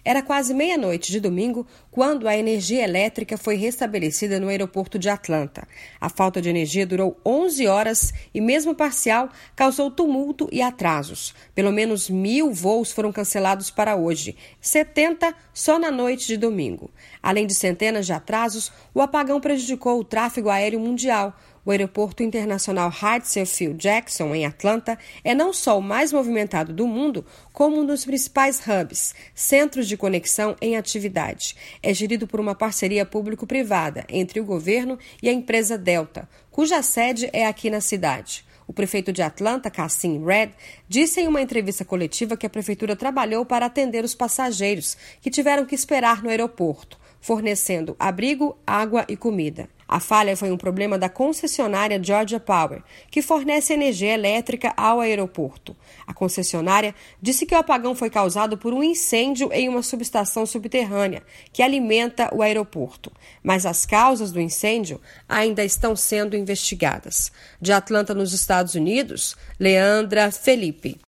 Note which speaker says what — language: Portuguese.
Speaker 1: Era quase meia-noite de domingo quando a energia elétrica foi restabelecida no aeroporto de Atlanta. A falta de energia durou 11 horas e, mesmo parcial, causou tumulto e atrasos. Pelo menos 1.000 voos foram cancelados para hoje, 70 só na noite de domingo. Além de centenas de atrasos, o apagão prejudicou o tráfego aéreo mundial. O aeroporto internacional Hartsfield Field Jackson, em Atlanta, é não só o mais movimentado do mundo, como um dos principais hubs, centros de conexão em atividade. É gerido por uma parceria público-privada entre o governo e a empresa Delta, cuja sede é aqui na cidade. O prefeito de Atlanta, Kasim Reed, disse em uma entrevista coletiva que a prefeitura trabalhou para atender os passageiros que tiveram que esperar no aeroporto, fornecendo abrigo, água e comida. A falha foi um problema da concessionária Georgia Power, que fornece energia elétrica ao aeroporto. A concessionária disse que o apagão foi causado por um incêndio em uma subestação subterrânea que alimenta o aeroporto. Mas as causas do incêndio ainda estão sendo investigadas. De Atlanta, nos Estados Unidos, Leandra Felipe.